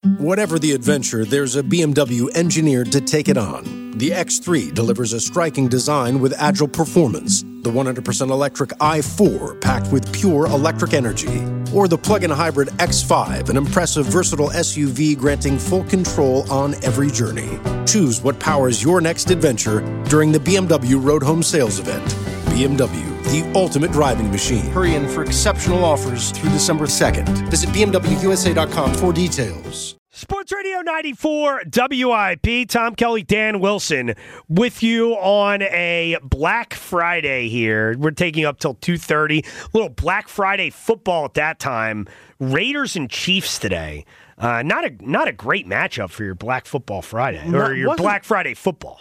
Whatever the adventure, there's a BMW engineered to take it on. The X3 delivers a striking design with agile performance. The 100% electric i4 packed with pure electric energy. Or the plug-in hybrid X5, an impressive versatile SUV granting full control on every journey. Choose what powers your next adventure during the BMW Road Home Sales Event. BMW, the ultimate driving machine. Hurry in for exceptional offers through December 2nd. Visit BMWUSA.com for details. Sports Radio 94 WIP, Tom Kelly, Dan Wilson with you on a Black Friday here. We're taking up till 2:30. Little Black Friday football at that time. Raiders and Chiefs today. Not a great matchup for your Black Football Friday or your Black Friday football.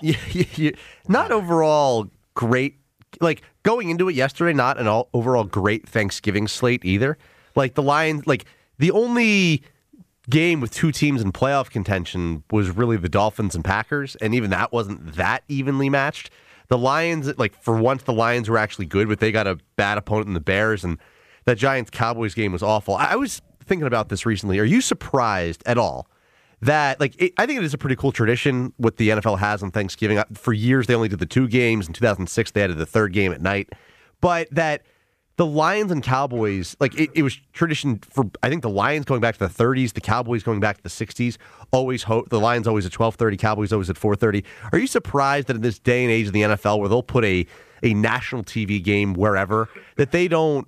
Not overall great. Like going into it yesterday, not an overall great Thanksgiving slate either. Like the Lions, like the only game with two teams in playoff contention was really the Dolphins and Packers, and even that wasn't that evenly matched. The Lions, like for once, the Lions were actually good, but they got a bad opponent in the Bears, and that Giants-Cowboys game was awful. I was thinking about this recently. Are you surprised at all that, I think it is a pretty cool tradition what the NFL has on Thanksgiving. For years, they only did the two games. In 2006, they added the third game at night. But that the Lions and Cowboys, it was tradition for, I think, the Lions going back to the 30s, the Cowboys going back to the 60s, the Lions always at 12:30, Cowboys always at 4:30. Are you surprised that in this day and age of the NFL where they'll put a national TV game wherever, that they don't,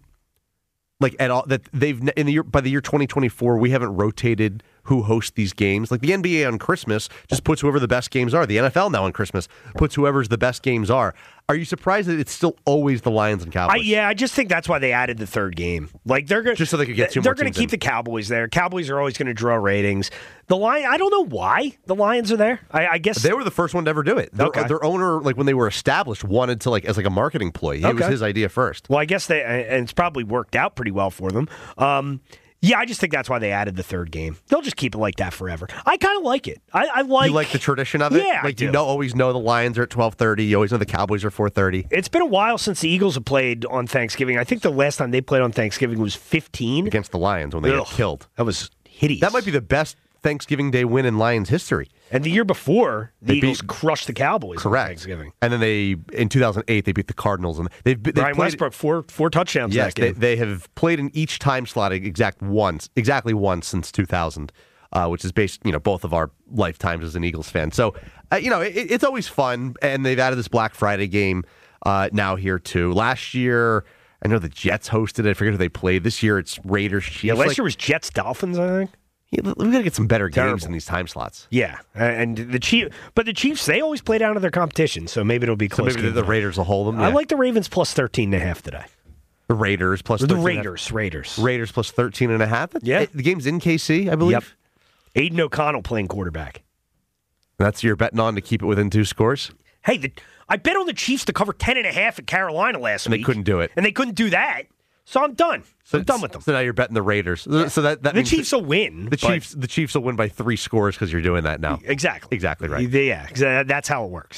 at all, that they've, by the year 2024, we haven't rotated who hosts these games? Like the NBA on Christmas just puts whoever the best games are. The NFL now on Christmas puts whoever's the best games are. Are you surprised that it's still always the Lions and Cowboys? I just think that's why they added the third game. They're going just so they could get two more. They're going to keep the Cowboys there. Cowboys are always going to draw ratings. The Lions, I don't know why the Lions are there. I guess they were the first one to ever do it. Their owner, when they were established, wanted to as a marketing ploy. It was his idea first. Well, I guess and it's probably worked out pretty well for them. Yeah, I just think that's why they added the third game. They'll just keep it like that forever. I kind of like it. I like. You like the tradition of it? Yeah, I do. Always know the Lions are at 12:30. You always know the Cowboys are 4:30. It's been a while since the Eagles have played on Thanksgiving. I think the last time they played on Thanksgiving was 15. Against the Lions when they got killed. That was hideous. That might be the best Thanksgiving Day win in Lions history. And the year before, the Eagles crushed the Cowboys on Thanksgiving. And then in 2008, they beat the Cardinals. And they've Ryan played, Westbrook, four touchdowns yes, that game. They have played in each time slot exactly once since 2000, which is based, both of our lifetimes as an Eagles fan. So, it's always fun. And they've added this Black Friday game now here, too. Last year, I know the Jets hosted it. I forget who they played. This year, it's Raiders, Chiefs. Yeah, last year was Jets-Dolphins, I think. Yeah, we got to get some better games in these time slots. Yeah, and the Chiefs, they always play down to their competition, so maybe it'll be close. So maybe the Raiders will hold them. Yeah. I like the Ravens plus 13.5 today. The Raiders plus 13.5. Raiders plus 13.5. Yeah, the game's in KC, I believe. Yep. Aiden O'Connell playing quarterback. That's your betting on to keep it within 2 scores. Hey, I bet on the Chiefs to cover 10.5 at Carolina last week. They couldn't do it, and they couldn't do that. So I'm done. I'm done with them. So now you're betting the Raiders. Yeah. So that the Chiefs will win. The Chiefs will win by 3 scores because you're doing that now. Exactly right. Yeah, that's how it works.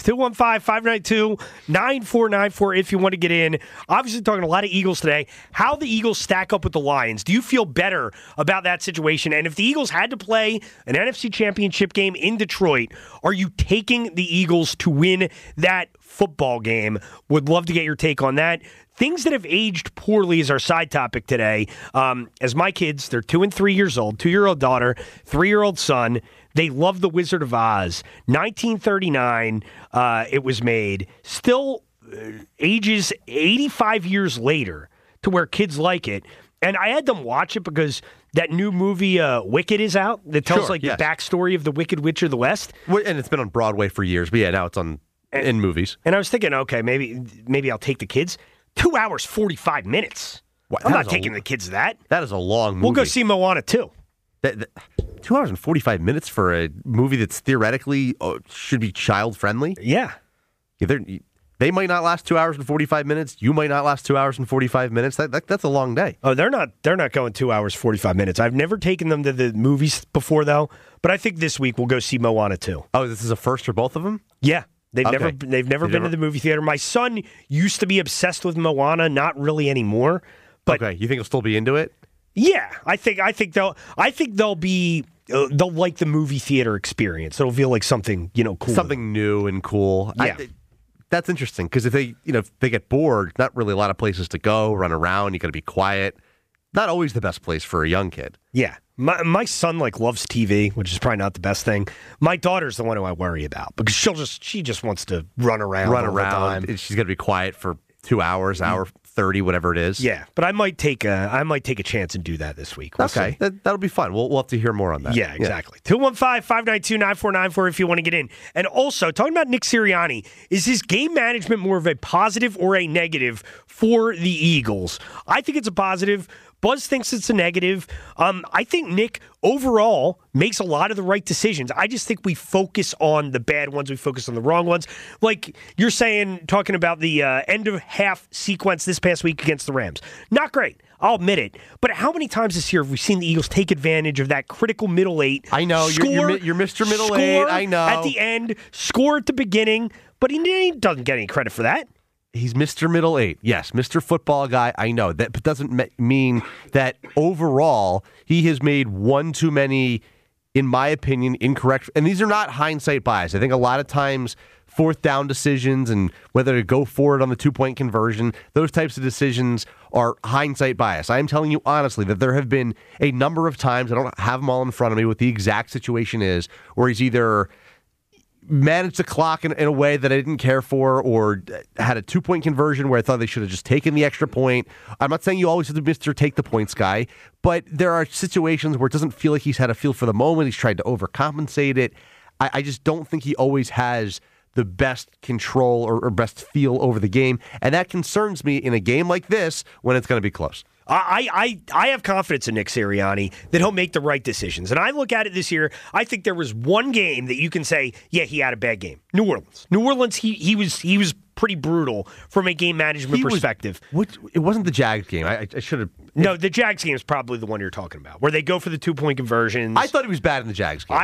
215-592-9494 if you want to get in. Obviously talking a lot of Eagles today. How the Eagles stack up with the Lions. Do you feel better about that situation? And if the Eagles had to play an NFC Championship game in Detroit, are you taking the Eagles to win that football game? Would love to get your take on that. Things that have aged poorly is our side topic today. As my kids, they're 2 and 3 years old, 2-year-old daughter, 3-year-old son. They love The Wizard of Oz. 1939, it was made. Still ages 85 years later to where kids like it. And I had them watch it because that new movie Wicked is out that tells the backstory of the Wicked Witch of the West. And it's been on Broadway for years. But yeah, now it's in movies. And I was thinking, okay, maybe I'll take the kids. 2 hours, 45 minutes. Wow, I'm not taking the kids to that. That is a long movie. We'll go see Moana 2. 2 hours and 45 minutes for a movie that's theoretically should be child-friendly? Yeah. They might not last 2 hours and 45 minutes. You might not last 2 hours and 45 minutes. That's a long day. Oh, they're not going 2 hours, 45 minutes. I've never taken them to the movies before, though. But I think this week we'll go see Moana 2. Oh, this is a first for both of them? Yeah. They've never been to the movie theater. My son used to be obsessed with Moana, not really anymore. But okay, you think he'll still be into it? Yeah, I think they'll be they'll like the movie theater experience. It'll feel like something, cool. Something new and cool. Yeah. That's interesting because if they get bored, not really a lot of places to go, run around, you got to be quiet. Not always the best place for a young kid. Yeah. My son loves TV, which is probably not the best thing. My daughter's the one who I worry about because she just wants to run around all the time. And she's got to be quiet for 2 hours, hour 30, whatever it is. Yeah, but I might take a chance and do that this week. We'll see. That'll be fun. We'll have to hear more on that. Yeah, exactly. 215-592-9494 if you want to get in. And also, talking about Nick Sirianni, is his game management more of a positive or a negative for the Eagles? I think it's a positive. Buzz thinks it's a negative. I think Nick overall makes a lot of the right decisions. I just think we focus on the bad ones. We focus on the wrong ones. Like you're saying, talking about the end of half sequence this past week against the Rams. Not great. I'll admit it. But how many times this year have we seen the Eagles take advantage of that critical middle eight? I know. You're Mr. Middle Eight. I know. At the end, score at the beginning. But he doesn't get any credit for that. He's Mr. Middle Eight. Yes, Mr. Football Guy. I know. That doesn't mean that overall he has made one too many, in my opinion, incorrect. And these are not hindsight bias. I think a lot of times fourth down decisions and whether to go for it on the 2-point conversion, those types of decisions are hindsight bias. I am telling you honestly that there have been a number of times, I don't have them all in front of me, what the exact situation is, where he's either managed the clock in a way that I didn't care for or had a 2-point conversion where I thought they should have just taken the extra point. I'm not saying you always have to Mr. Take the Points guy, but there are situations where it doesn't feel like he's had a feel for the moment. He's tried to overcompensate it. I just don't think he always has the best control or best feel over the game, and that concerns me in a game like this when it's going to be close. I have confidence in Nick Sirianni that he'll make the right decisions. And I look at it this year, I think there was one game that you can say, yeah, he had a bad game. New Orleans, he was pretty brutal from a game management perspective. It wasn't the Jags game. I should have. No, the Jags game is probably the one you're talking about, where they go for the 2-point conversions. I thought he was bad in the Jags game.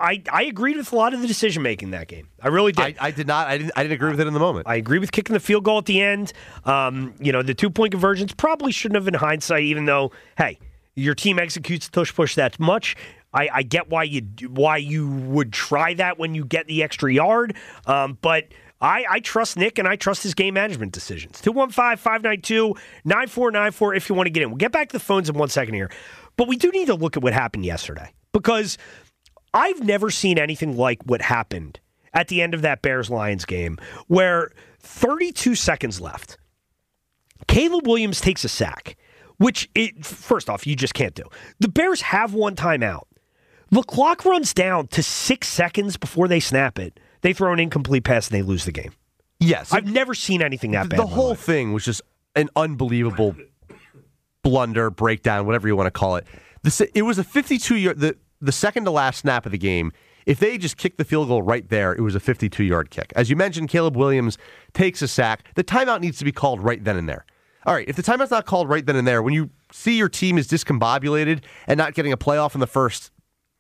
I agreed with a lot of the decision making that game. I really did. I did not. I didn't agree with it in the moment. I agree with kicking the field goal at the end. The 2-point conversions probably shouldn't have been hindsight, even though, hey, your team executes push that much. I get why you would try that when you get the extra yard, but I trust Nick, and I trust his game management decisions. 215-592-9494 if you want to get in. We'll get back to the phones in 1 second here. But we do need to look at what happened yesterday, because I've never seen anything like what happened at the end of that Bears-Lions game, where 32 seconds left, Caleb Williams takes a sack, which, first off, you just can't do. The Bears have one timeout. The clock runs down to 6 seconds before they snap it. They throw an incomplete pass and they lose the game. Yes. I've never seen anything that bad. The whole thing was just an unbelievable blunder, breakdown, whatever you want to call it. It was a 52-yard, the second to last snap of the game. If they just kicked the field goal right there, it was a 52-yard kick. As you mentioned, Caleb Williams takes a sack. The timeout needs to be called right then and there. All right, if the timeout's not called right then and there, when you see your team is discombobulated and not getting a playoff in the first,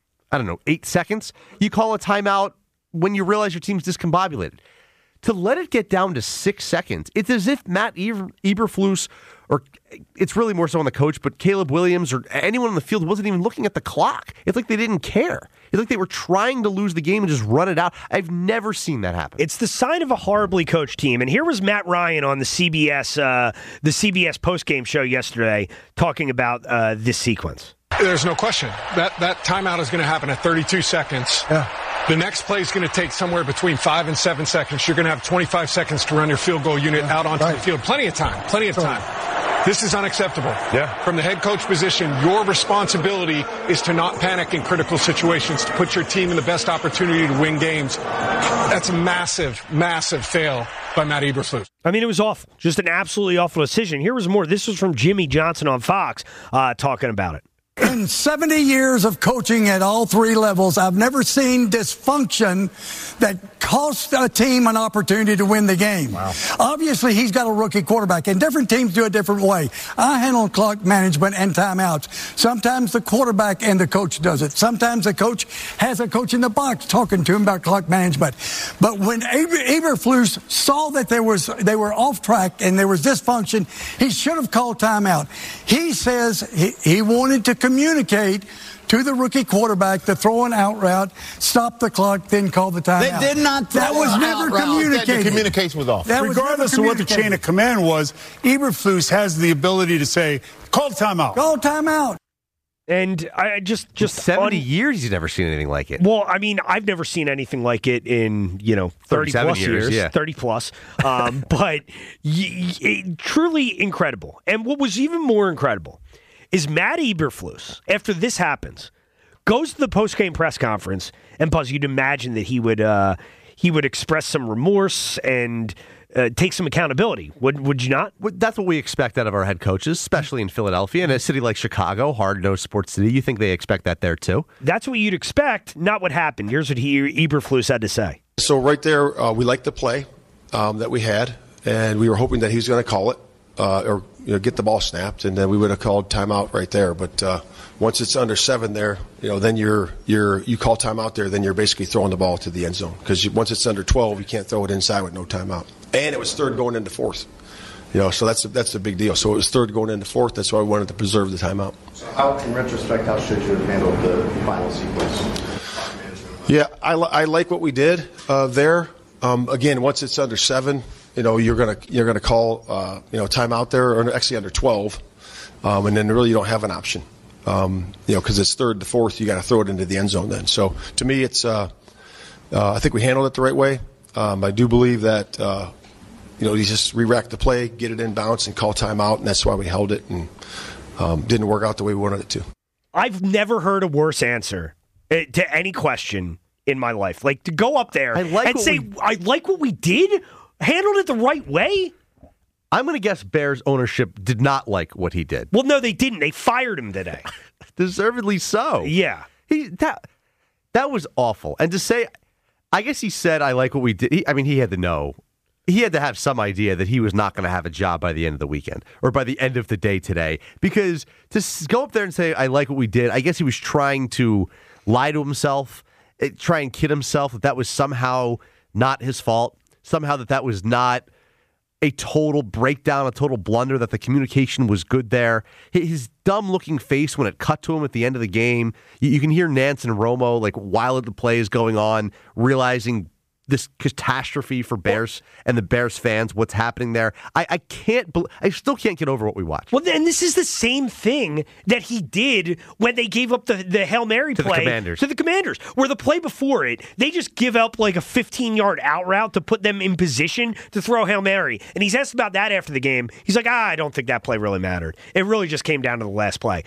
8 seconds, you call a timeout when you realize your team's discombobulated. To let it get down to 6 seconds, it's as if Matt Eberflus, or it's really more so on the coach, but Caleb Williams or anyone on the field wasn't even looking at the clock. It's like they didn't care. It's like they were trying to lose the game and just run it out. I've never seen that happen. It's the sign of a horribly coached team. And here was Matt Ryan on the CBS postgame show yesterday talking about this sequence. There's no question. That timeout is going to happen at 32 seconds. Yeah. The next play is going to take somewhere between 5 and 7 seconds. You're going to have 25 seconds to run your field goal unit out onto the field. Plenty of time. This is unacceptable. Yeah. From the head coach position, your responsibility is to not panic in critical situations, to put your team in the best opportunity to win games. That's a massive, massive fail by Matt Eberflus. I mean, it was awful. Just an absolutely awful decision. Here was more. This was from Jimmy Johnson on Fox talking about it. In 70 years of coaching at all three levels, I've never seen dysfunction that cost a team an opportunity to win the game. Wow. Obviously, he's got a rookie quarterback, and different teams do it a different way. I handle clock management and timeouts. Sometimes the quarterback and the coach does it. Sometimes the coach has a coach in the box talking to him about clock management. But when Eberflus saw that they were off track and there was dysfunction, he should have called timeout. He says he wanted to communicate to the rookie quarterback to throw an out route, stop the clock, then call the timeout. They did not. That was never communicated. The communication was off. Regardless of what the chain of command was, Eberflus has the ability to say, call timeout. Call timeout. And I just 70 years he's never seen anything like it. Well, I mean, I've never seen anything like it in 30 plus years, yeah. 30 plus. But truly incredible. And what was even more incredible is Matt Eberflus, after this happens, goes to the post-game press conference, and Buzz, you'd imagine that he would express some remorse and take some accountability. Would you not? That's what we expect out of our head coaches, especially in Philadelphia. In a city like Chicago, hard-nosed sports city, you think they expect that there too? That's what you'd expect, not what happened. Here's what Eberflus had to say. So right there, we liked the play that we had, and we were hoping that he was going to call it or get the ball snapped, and then we would have called timeout right there. But once it's under 7 there, then you call timeout there, then you're basically throwing the ball to the end zone, because once it's under 12, you can't throw it inside with no timeout. And it was third going into fourth. So that's a big deal. So it was third going into fourth. That's why we wanted to preserve the timeout. So in retrospect, how should you have handled the final sequence? Yeah, I like what we did there. Again, once it's under 7, you're gonna call timeout there, or actually under 12, and then really you don't have an option. Because it's third to fourth, you got to throw it into the end zone then. So to me, it's I think we handled it the right way. I do believe that you just re-rack the play, get it in bounce, and call timeout, and that's why we held it, and didn't work out the way we wanted it to. I've never heard a worse answer to any question in my life. Like, to go up there and say, I like what we did, handled it the right way. I'm going to guess Bears ownership did not like what he did. Well, no, they didn't. They fired him today. Deservedly so. Yeah. That was awful. And to say, I guess he said, I like what we did. He had to know. He had to have some idea that he was not going to have a job by the end of the weekend or by the end of the day today. Because to go up there and say, I like what we did, I guess he was trying to lie to himself, try and kid himself that was somehow not his fault, somehow that was not a total breakdown, a total blunder, that the communication was good there. His dumb-looking face when it cut to him at the end of the game, you can hear Nance and Romo, while the play is going on, realizing this catastrophe for Bears and the Bears fans, what's happening there. I still can't get over what we watched. Well, and this is the same thing that he did when they gave up the Hail Mary play to the Commanders, where the play before it, they just give up like a 15-yard out route to put them in position to throw Hail Mary. And he's asked about that after the game. He's like, I don't think that play really mattered. It really just came down to the last play.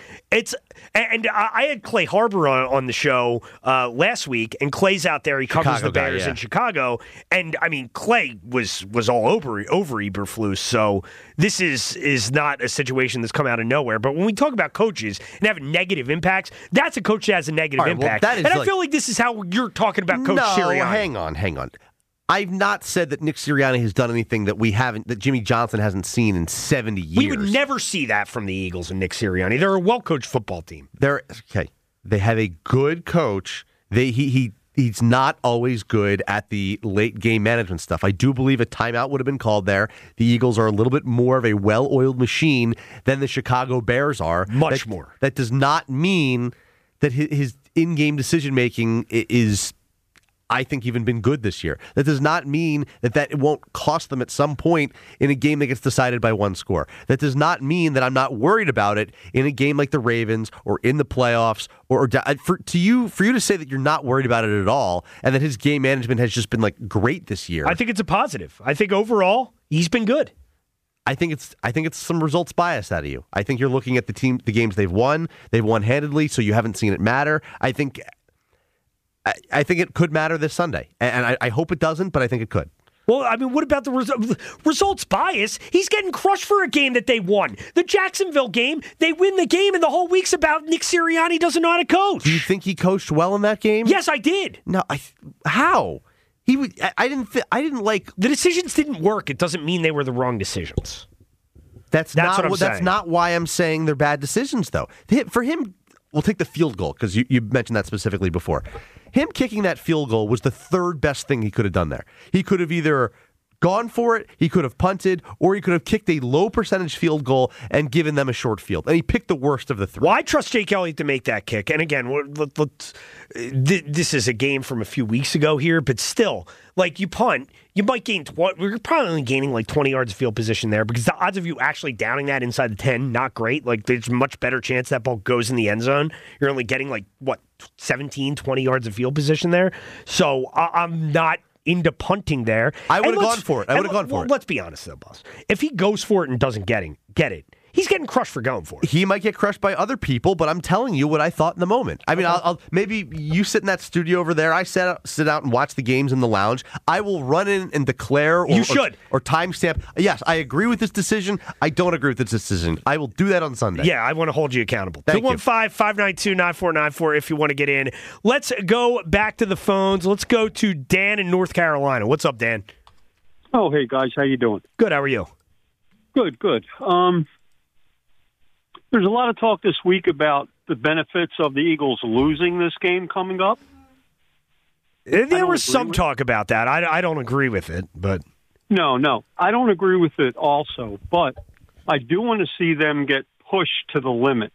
I had Clay Harbor on the show last week, and Clay's out there. He covers the Bears in Chicago. And I mean, Clay was all over Eberflus. So this is not a situation that's come out of nowhere. But when we talk about coaches and have negative impacts, that's a coach that has a negative impact. Well, I feel like this is how you're talking about Coach Sirianni. Hang on. I've not said that Nick Sirianni has done anything that Jimmy Johnson hasn't seen in 70 years. We would never see that from the Eagles and Nick Sirianni. They're a well-coached football team. They have a good coach. He's not always good at the late game management stuff. I do believe a timeout would have been called there. The Eagles are a little bit more of a well-oiled machine than the Chicago Bears are. Much more. That does not mean that his in-game decision-making is, I think, even been good this year. That does not mean that it won't cost them at some point in a game that gets decided by one score. That does not mean that I'm not worried about it in a game like the Ravens or in the playoffs. For you to say that you're not worried about it at all, and that his game management has just been great this year. I think it's a positive. I think overall he's been good. I think it's some results bias out of you. I think you're looking at the games they've won. They've won handedly, so you haven't seen it matter. I think it could matter this Sunday, and I hope it doesn't, but I think it could. Well, I mean, what about the results bias? He's getting crushed for a game that they won. The Jacksonville game, they win the game, and the whole week's about Nick Sirianni doesn't know how to coach. Do you think he coached well in that game? Yes, I did. No, how? I didn't like the decisions didn't work. It doesn't mean they were the wrong decisions. That's not why I'm saying they're bad decisions, though. For him, we'll take the field goal because you mentioned that specifically before. Him kicking that field goal was the third best thing he could have done there. He could have either gone for it, he could have punted, or he could have kicked a low percentage field goal and given them a short field. And he picked the worst of the three. Well, I trust Jake Elliott to make that kick. And again, this is a game from a few weeks ago here, but still, like you punt, you might gain, we're probably only gaining like 20 yards of field position there because the odds of you actually downing that inside the 10, not great. Like there's a much better chance that ball goes in the end zone. You're only getting like, 17, 20 yards of field position there. So I'm not into punting there. I would have gone for it. Let's be honest, though, boss. If he goes for it and doesn't get it, he's getting crushed for going for it. He might get crushed by other people, but I'm telling you what I thought in the moment. I mean, I'll maybe you sit in that studio over there. I sit out and watch the games in the lounge. I will run in and declare or timestamp. Yes, I agree with this decision. I don't agree with this decision. I will do that on Sunday. Yeah, I want to hold you accountable. 215-592-9494 if you want to get in. Let's go back to the phones. Let's go to Dan in North Carolina. What's up, Dan? Oh, hey, guys. How you doing? Good. How are you? Good. There's a lot of talk this week about the benefits of the Eagles losing this game coming up. There was some talk about that. I don't agree with it, but... No, I don't agree with it also, but I do want to see them get pushed to the limit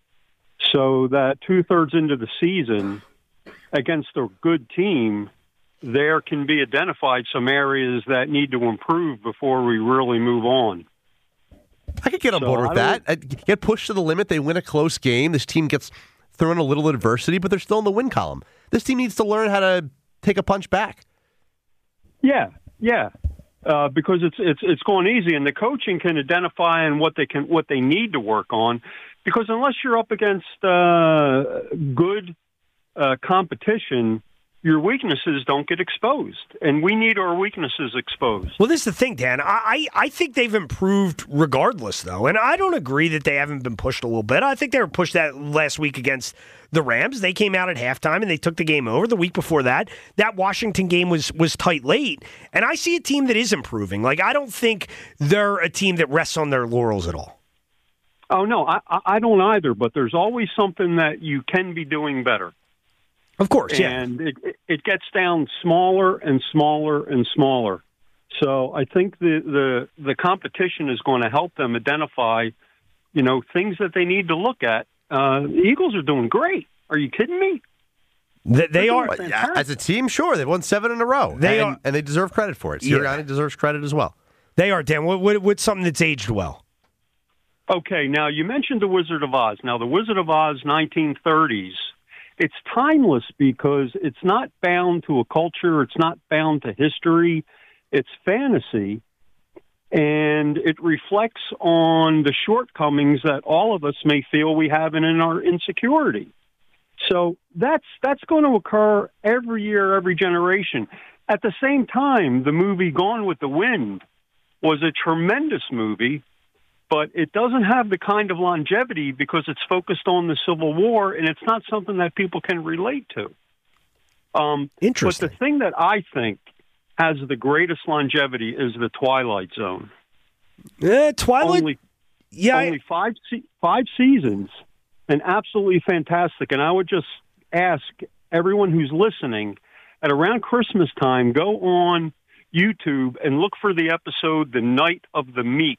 so that 2/3 into the season against a good team, there can be identified some areas that need to improve before we really move on. I could get on board with that. Get pushed to the limit. They win a close game. This team gets thrown a little adversity, but they're still in the win column. This team needs to learn how to take a punch back. Yeah. Because it's going easy, and the coaching can identify and what they need to work on. Because unless you're up against good competition, your weaknesses don't get exposed, and we need our weaknesses exposed. Well, this is the thing, Dan. I think they've improved regardless, though, and I don't agree that they haven't been pushed a little bit. I think they were pushed that last week against the Rams. They came out at halftime, and they took the game over. The week before that Washington game was tight late, and I see a team that is improving. Like, I don't think they're a team that rests on their laurels at all. Oh, no, I don't either, but there's always something that you can be doing better. Of course, yeah. And it gets down smaller and smaller and smaller. So I think the competition is going to help them identify, things that they need to look at. The Eagles are doing great. Are you kidding me? They are. As a team, sure. They've won 7 in a row. And they deserve credit for it. Sirianni deserves credit as well. They are, Dan. What's something that's aged well? Okay, now you mentioned The Wizard of Oz. Now, The Wizard of Oz, 1930s, it's timeless because it's not bound to a culture. It's not bound to history. It's fantasy. And it reflects on the shortcomings that all of us may feel we have in our insecurity. So that's going to occur every year, every generation. At the same time, the movie Gone with the Wind was a tremendous movie, but it doesn't have the kind of longevity because it's focused on the Civil War, and it's not something that people can relate to. Interesting. But the thing that I think has the greatest longevity is The Twilight Zone. Twilight? Only five seasons, and absolutely fantastic. And I would just ask everyone who's listening, at around Christmas time, go on YouTube and look for the episode The Night of the Meek,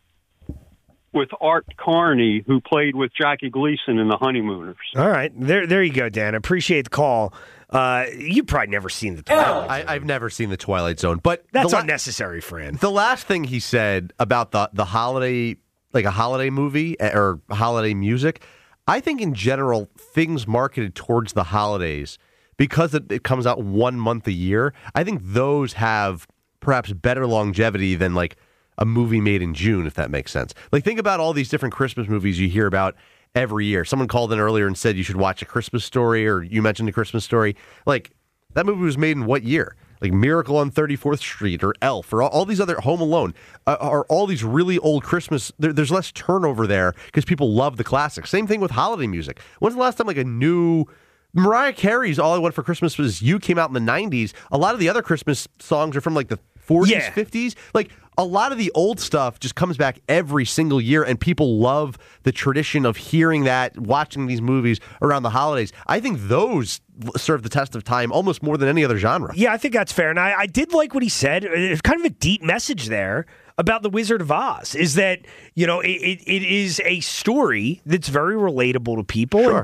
with Art Carney, who played with Jackie Gleason in The Honeymooners. All right. There you go, Dan. Appreciate the call. You've probably never seen The Twilight Zone. I've never seen The Twilight Zone. But that's unnecessary, Fran. The last thing he said about the holiday, like a holiday movie or holiday music, I think in general, things marketed towards the holidays, because it comes out 1 month a year, I think those have perhaps better longevity than like a movie made in June, if that makes sense. Like, think about all these different Christmas movies you hear about every year. Someone called in earlier and said you should watch A Christmas Story, or you mentioned A Christmas Story. Like, that movie was made in what year? Like Miracle on 34th Street or Elf or all these other, Home Alone, are all these really old Christmas. There's less turnover there because people love the classics. Same thing with holiday music. When's the last time like a new Mariah Carey's All I Want for Christmas Was You came out in the 90s? A lot of the other Christmas songs are from like the 40s, 50s. Like, a lot of the old stuff just comes back every single year, and people love the tradition of hearing that, watching these movies around the holidays. I think those serve the test of time almost more than any other genre. Yeah, I think that's fair. And I did like what he said. It's kind of a deep message there about the Wizard of Oz, is that, you know, it is a story that's very relatable to people. Sure. And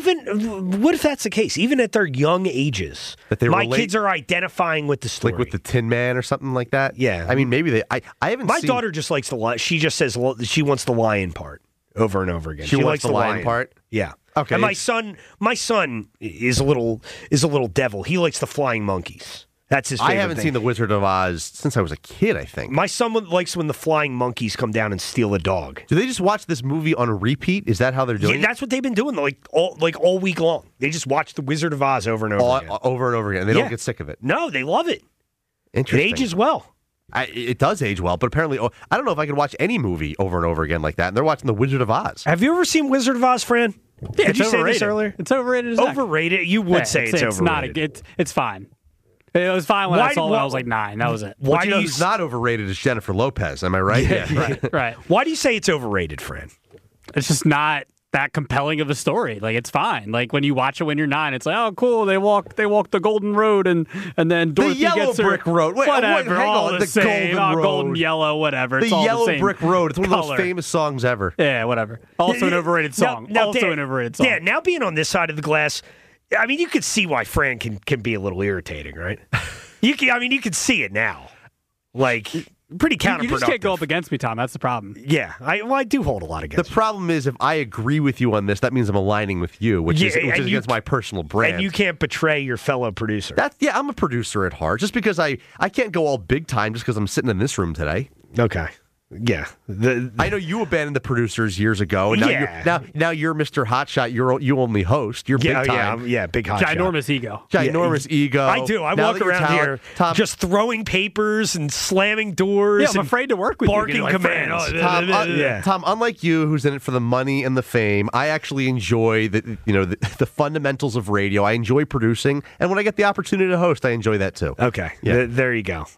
even, what if that's the case? Even at their young ages, that they my kids are identifying with the story. Like with the Tin Man or something like that? Yeah. I mean, maybe they... I haven't My seen... daughter just likes the lion. She just says she wants the lion part over and over again. She wants likes the lion part? Yeah. Okay. And my son is a little devil. He likes the flying monkeys. That's his favorite I haven't thing. seen The Wizard of Oz since I was a kid, I think. My son likes when the flying monkeys come down and steal a dog. Do they just watch this movie on repeat? Is that how they're doing it? That's what they've been doing all week long. They just watch The Wizard of Oz over and over again. Over and over again. They don't get sick of it. No, they love it. Interesting. It ages well. It does age well, but apparently, I don't know if I could watch any movie over and over again like that. And they're watching The Wizard of Oz. Have you ever seen Wizard of Oz, Fran? Yeah, Did you say this earlier? It's overrated as heck. Overrated? You would say it's overrated. It's fine. It was fine when I saw it when I was like 9. That was it. Why do you know who's not overrated is Jennifer Lopez? Am I right? Yeah. Right. Why do you say it's overrated, Fran? It's just not that compelling of a story. Like, it's fine. Like, when you watch it when you're 9, it's like, oh, cool. They walk the Golden Road, and then Dorothy the yellow gets her, brick road. Wait, whatever, hang all on. the same. Golden Road. Golden yellow, whatever. The It's all yellow the same brick road. It's one of those color. famous songs ever. Yeah, whatever. Also an overrated song. Now, also Dan, an overrated song. Dan, now being on this side of the glass, I mean, you could see why Fran can be a little irritating, right? You can see it now. Like, pretty counterproductive. You just can't go up against me, Tom. That's the problem. Yeah, I do hold a lot against The problem is, if I agree with you on this, that means I'm aligning with you, which is against my personal brand. And you can't betray your fellow producer. I'm a producer at heart. Just because I can't go all big time just because I'm sitting in this room today. Okay. Yeah, I know you abandoned the producers years ago, and now you're Mr. Hotshot. You only host. You're big time. Big hotshot. Ginormous ego. Ginormous ego. I do. I walk around here just throwing papers and slamming doors. Yeah, I'm afraid to work with barking you. commands. Tom, unlike you, who's in it for the money and the fame, I actually enjoy the fundamentals of radio. I enjoy producing, and when I get the opportunity to host, I enjoy that too. Okay, there you go.